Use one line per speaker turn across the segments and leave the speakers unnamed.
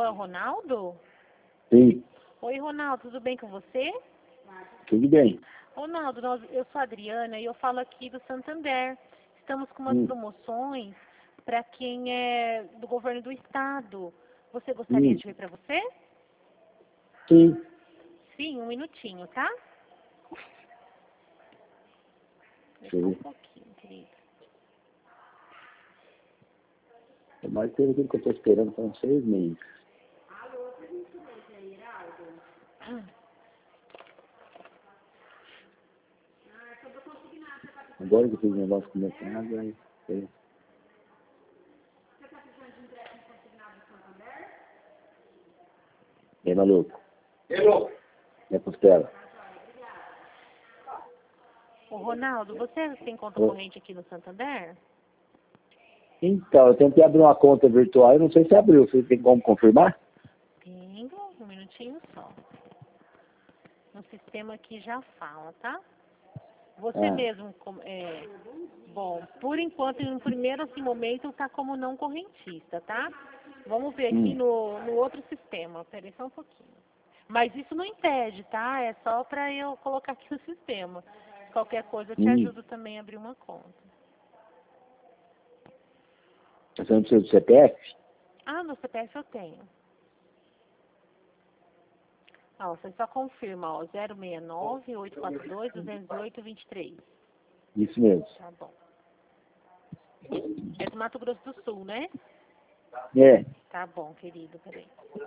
Ronaldo?
Sim,
Oi, Ronaldo, tudo bem com você?
tudo bem.
Ronaldo, eu sou a Adriana e eu falo aqui do Santander. Estamos com umas promoções para quem é do governo do estado. Você gostaria de ver para você?
Sim.
Sim, um minutinho, tá? Só
Sim.
um pouquinho, querido.
É mais tempo que eu estou esperando, são 6 meses. Agora que eu fiz um negócio com o meu cunhado, aí... E aí, maluco? Minha costela.
Ô, Ronaldo, você tem conta corrente aqui no Santander?
Então, eu tentei abrir uma conta virtual, eu não sei se abriu. Você tem como confirmar?
Tenho, um minutinho só. No sistema aqui já fala, tá? Você mesmo, bom, por enquanto, no primeiro assim, momento, tá como não correntista, tá? Vamos ver aqui no outro sistema. Peraí só um pouquinho. Mas isso não impede, tá? É só para eu colocar aqui no sistema. Qualquer coisa eu te ajudo também a abrir uma conta.
Você não precisa do CPF?
Ah, no CPF eu tenho. Ó, você só confirma, ó, 069-842-208-23.
Isso mesmo.
Tá bom. É do Mato Grosso do Sul, né?
É.
Tá bom, querido, peraí.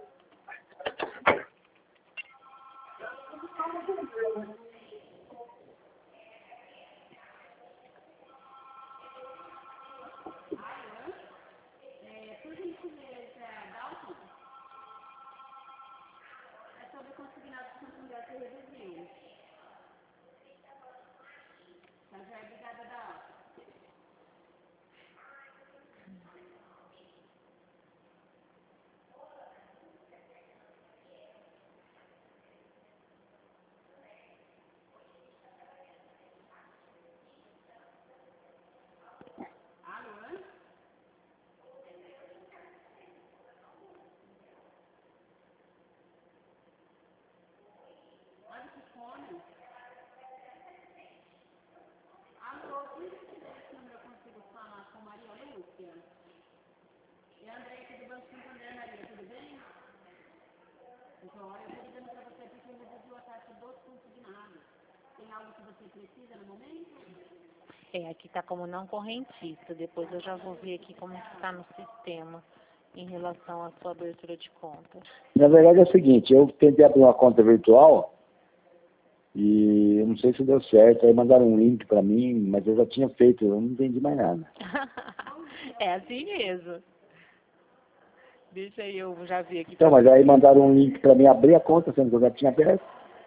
É, aqui tá como não correntista. Depois eu já vou ver aqui como que tá no sistema em relação à sua abertura de conta.
Na verdade é o seguinte, eu tentei abrir uma conta virtual e eu não sei se deu certo. Aí mandaram um link pra mim, mas eu já tinha feito, eu não entendi mais nada.
É assim mesmo. Deixa aí, eu já vi aqui.
Então, mas aí mandaram um link pra mim abrir a conta, sendo que eu já tinha aberto.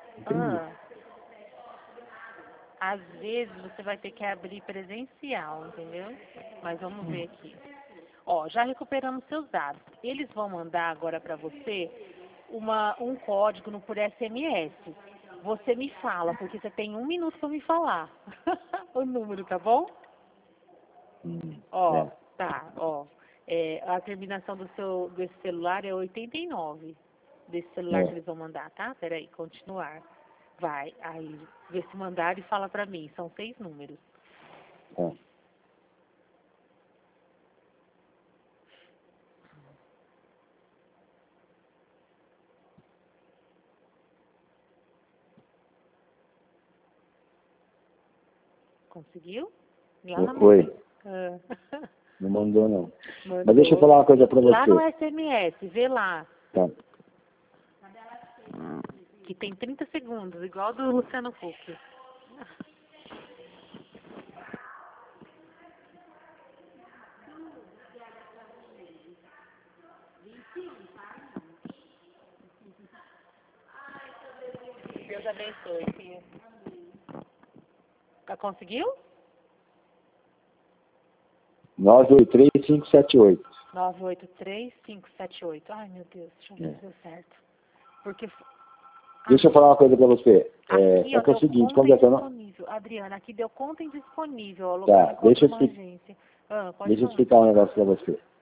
Às vezes você vai ter que abrir presencial, entendeu? Mas vamos ver aqui. Ó, já recuperamos seus dados. Eles vão mandar agora para você um código por SMS. Você me fala, porque você tem 1 minuto para me falar. O número, tá bom? Ó, tá, ó. A terminação desse celular é 89. Desse celular que eles vão mandar, tá? Peraí, continuar. Vai, aí, vê se mandar e fala pra mim. São 6 números. Conseguiu?
Não foi. Não mandou, não. Mandou. Mas deixa eu falar uma coisa pra você.
Lá no SMS, vê lá.
Tá.
Que tem 30 segundos, igual do Luciano Huck. Deus abençoe, filha. Conseguiu?
983-578.
983-578. Ai, meu Deus, deixa eu ver se deu certo. Porque...
Deixa eu falar uma coisa pra você.
Aqui,
é que é o seguinte, quando é que eu não...
Adriana, aqui deu conta indisponível.
Tá, deixa eu
deixa eu
explicar um negócio pra você.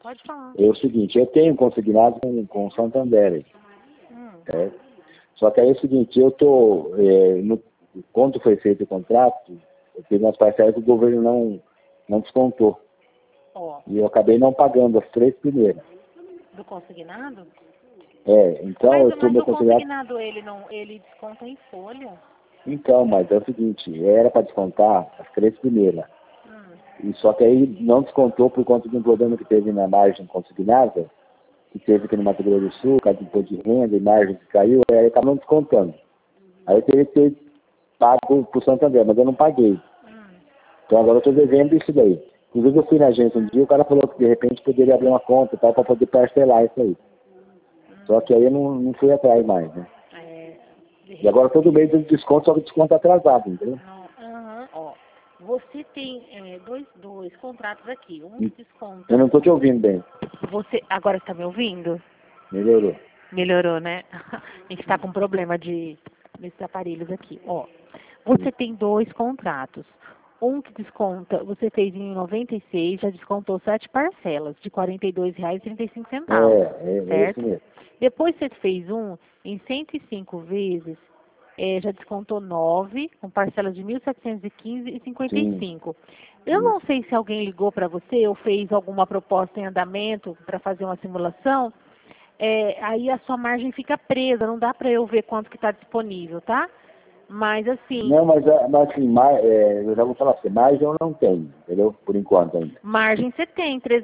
Pode falar.
É o seguinte, eu tenho consignado com o Santander aí, certo? Só que aí é o seguinte, eu tô, quando foi feito o contrato, eu tive umas parcelas que o governo não descontou. E eu acabei não pagando as 3 primeiras.
Do consignado?
Então eu tô
Mas
meu
o
consignado.
consignado, ele desconta em folha.
Então, mas é o seguinte, era para descontar as 3 primeiras. E só que aí não descontou por conta de um problema que teve na margem consignada, que teve aqui no Mato Grosso do Sul, por causa do imposto de renda e margem que caiu, aí acabou não descontando. Aí eu teria que ter pago pro Santander, mas eu não paguei. Então agora eu estou devendo isso daí. Inclusive eu fui na agência um dia, o cara falou que de repente poderia abrir uma conta e tal, para poder parcelar isso aí. Só que aí eu não fui atrás mais, né? E agora todo mês eu desconto, só que desconto atrasado, entendeu?
Ó, você tem dois contratos aqui. Um que desconta.
Eu não estou te ouvindo bem.
Agora está me ouvindo?
Melhorou.
Melhorou, né? A gente está com problema nesses aparelhos aqui. Ó, você tem 2 contratos. Um que desconta, você fez em 96, já descontou 7 parcelas de R$ 42,35, certo?
Isso mesmo.
Depois você fez um em 105 vezes, já descontou 9, com parcelas de R$ 1.715,55. Eu não sei se alguém ligou para você ou fez alguma proposta em andamento para fazer uma simulação. Aí a sua margem fica presa, não dá para eu ver quanto que está disponível, tá? Mas assim...
Não, mas assim, eu já vou falar assim, margem eu não tenho, entendeu? Por enquanto ainda.
Margem você tem, R$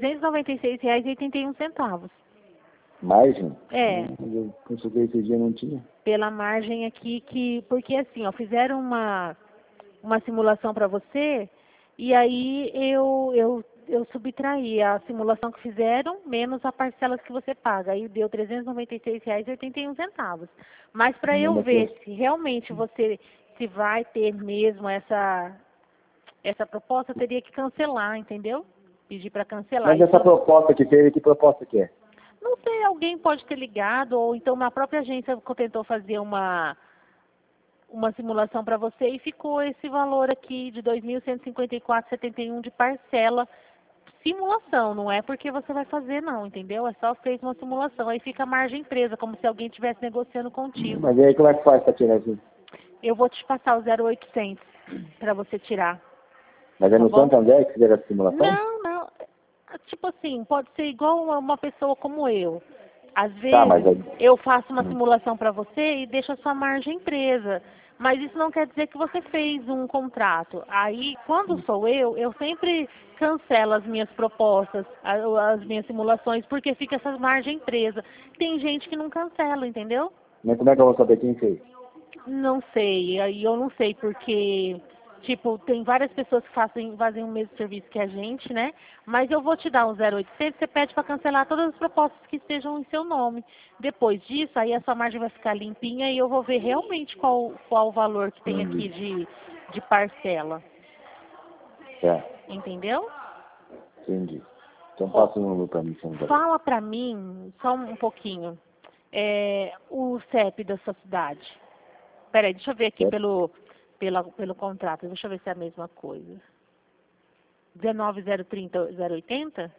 396,81.
Margem?
Eu
consultei esse dia, não tinha.
Pela margem aqui, porque assim, ó, fizeram uma simulação para você, e aí eu subtraí a simulação que fizeram, menos a parcelas que você paga. Aí deu R$ 396,81. Mas para eu ver se realmente se vai ter mesmo essa proposta, eu teria que cancelar, entendeu? Pedir para cancelar.
Mas essa proposta que teve, que proposta que é?
Não sei, alguém pode ter ligado, ou então na própria agência tentou fazer uma simulação para você e ficou esse valor aqui de R$ 2.154,71 de parcela. Simulação, não é porque você vai fazer não, entendeu? É só fez uma simulação. Aí fica a margem presa, como se alguém estivesse negociando contigo.
Mas aí como é que faz para tirar isso?
Eu vou te passar o 0,800 para você tirar.
Mas é no Santander que fizeram a simulação?
Não. Tipo assim, pode ser igual uma pessoa como eu. Às vezes, eu faço uma simulação para você e deixo a sua margem presa. Mas isso não quer dizer que você fez um contrato. Aí, quando sou eu sempre cancelo as minhas propostas, as minhas simulações, porque fica essa margem presa. Tem gente que não cancela, entendeu?
Mas como é que eu vou saber quem fez?
Não sei, aí eu não sei porque, tipo, tem várias pessoas que fazem o mesmo serviço que a gente, né? Mas eu vou te dar um 0,800, você pede para cancelar todas as propostas que estejam em seu nome. Depois disso, aí a sua margem vai ficar limpinha e eu vou ver realmente qual o valor que tem aqui de parcela. Entendeu?
Entendi. Então passa um número para mim.
Fala para mim, só um pouquinho, o CEP da sua cidade. Peraí, deixa eu ver aqui pelo contrato. Deixa eu ver se é a mesma coisa. 19.030.080?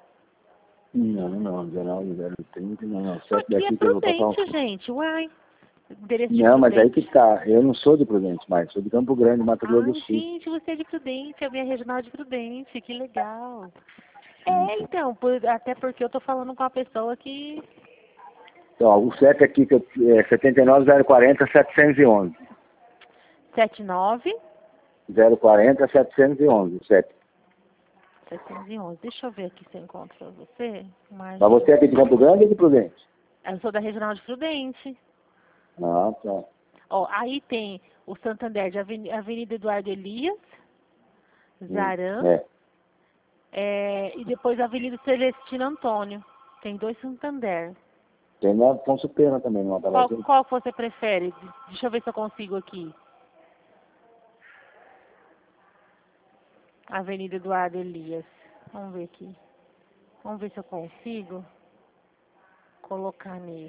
Não, 19.030, não.
Aqui é Prudente, gente. Uai.
Não, mas aí que tá. Eu não sou de Prudente mais, sou de Campo Grande, Mato Grosso do Sul.
Gente, você é de Prudente, a minha regional de Prudente, que legal. Então, até porque eu tô falando com uma pessoa que...
Então, o CEP aqui é 79.040.711.
79?
040.711, o CEP.
711. Deixa eu ver aqui se eu encontro pra você.
Mas você é aqui de Campo Grande ou de Prudente?
Eu sou da regional de Prudente.
Ah, tá.
Ó, aí tem o Santander de Avenida Eduardo Elias, Zaran, e depois a Avenida Celestino Antônio. Tem 2 Santander.
Tem na Afonso Pena também, numa tabela.
Qual que você prefere? Deixa eu ver se eu consigo aqui. Avenida Eduardo Elias. Vamos ver aqui. Vamos ver se eu consigo colocar nesse.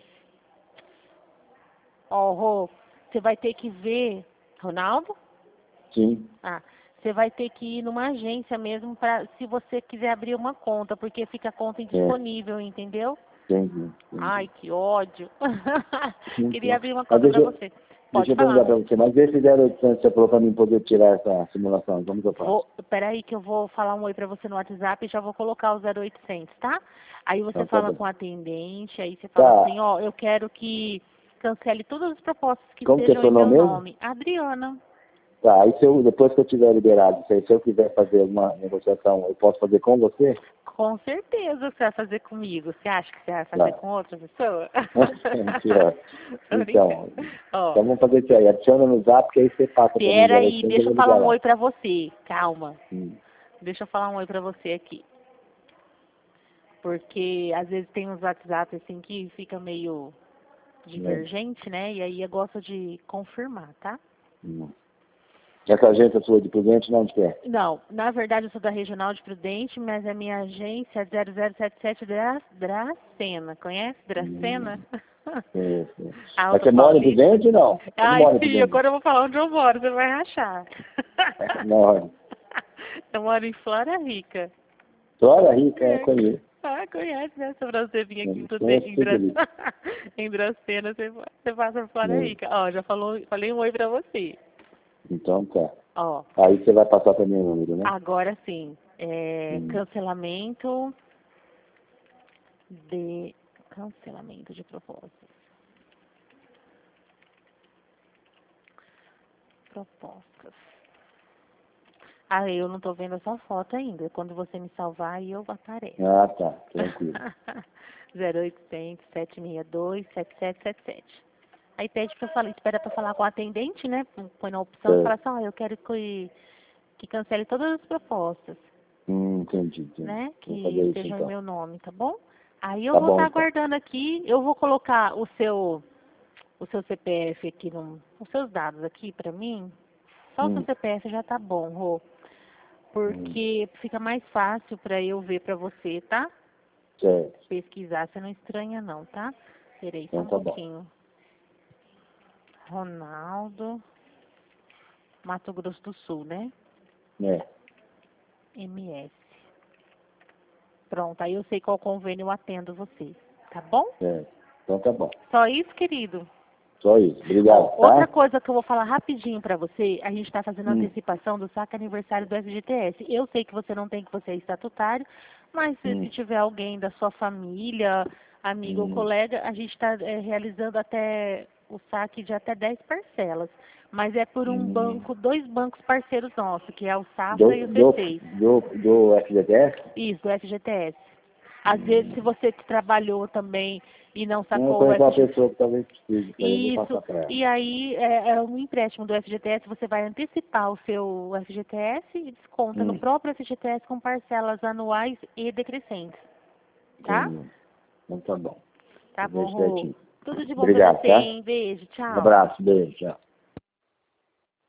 Ó, Rô, você vai ter que ver... Ronaldo?
Sim.
você vai ter que ir numa agência mesmo para se você quiser abrir uma conta, porque fica a conta indisponível, entendeu?
Entendi.
Ai, que ódio. Queria
Então,
abrir uma
mas
conta para você. Pode
deixa eu
falar.
perguntar para você, mas esse 0800 você falou para mim poder tirar essa simulação, como que eu faço?
Peraí que eu vou falar um oi para você no WhatsApp e já vou colocar o 0800, tá? Aí você
Então, tá
fala
bom.
com a atendente, aí você fala
Tá,
assim, ó, eu quero que cancele todas as propostas que
como que é
estejam
seu
em meu
nome mesmo?
nome. Adriana.
Tá, aí depois que eu tiver liberado, se eu quiser fazer alguma negociação, eu posso fazer com você?
Com certeza você vai fazer comigo. Você acha que você vai fazer
Tá.
com outra pessoa?
Pior.
Tô
Então,
brincando. Ó,
então vamos fazer isso aí. Adiciona no zap que aí você passa para mim.
pera aí,
0800 eu
deixa eu
vou
falar
ligar
um
lá.
oi pra você. Calma.
Hum.
Deixa eu falar um oi pra você aqui. Porque às vezes tem uns WhatsApp assim que fica meio divergente, né? E aí eu gosto de confirmar, tá?
Essa agência sua de Prudente, não, onde que é?
Não, na verdade eu sou da Regional de Prudente, mas a minha agência é 0077 Dracena. Conhece Dracena?
Sim. Mas
Alto
você mora em
Paulista.
Prudente ou não? Você não
Ai,
mora em
filho,
Prudente?
agora eu vou falar onde eu moro, você vai rachar.
Não.
Eu moro em Flora Rica.
Flora Rica, eu conheço.
Ah, conhece, né? Se pra você vir aqui em
Conheço tudo ali.
em Dracena, você passa por Flora Rica. Ó, já falei um oi pra você.
Então tá.
Ó,
Aí você vai passar para mim o número, né?
agora sim, cancelamento de propostas. Propostas. Ah, eu não tô vendo a sua foto ainda. Quando você me salvar, aí eu apareço.
Ah, tá. Tranquilo.
0800 762 7777. Aí pede pra falar, espera pra falar com o atendente, né? Põe na opção e fala assim, ó, eu quero que cancele todas as propostas,
Entendi.
né?
Vou
Que
fazer isso
estejam em
então.
meu nome, tá bom? Aí eu
Tá
vou
bom
estar
então.
aguardando aqui, eu vou colocar o seu CPF aqui, os seus dados aqui pra mim. Só o seu CPF já tá bom, Rô. Porque fica mais fácil pra eu ver pra você, tá?
Certo.
Pesquisar, você não estranha não, tá? Peraí, só
Então
um
tá bom.
pouquinho. Ronaldo, Mato Grosso do Sul, né?
É.
MS. Pronto, aí eu sei qual convênio eu atendo você, tá bom?
Certo. Então tá bom.
Só isso, querido?
Só isso. Obrigado,
Ó,
tá?
outra coisa que eu vou falar rapidinho pra você, a gente tá fazendo a antecipação do saque aniversário do FGTS. Eu sei que você não tem, que você é estatutário, mas se tiver alguém da sua família, amigo ou colega, a gente está realizando até o saque de até 10 parcelas. Mas é por um banco, 2 bancos parceiros nossos, que é o Safra e o C6.
Do FGTS?
Isso, do FGTS. Às vezes, se você trabalhou também e não
Eu
sacou o
conheço uma
FGTS.
pessoa que talvez precise, aí eu vou
Isso,
passar para ela.
e aí é um empréstimo do FGTS, você vai antecipar o seu FGTS e desconta no próprio FGTS com parcelas anuais e decrescentes. Tá?
Entendi. Então tá bom.
Tá
Eu
bom,
vejo
Rô.
certinho.
Tudo de bom pra
Obrigado,
você,
tá?
hein? Beijo,
Um
tchau.
abraço, beijo, tchau.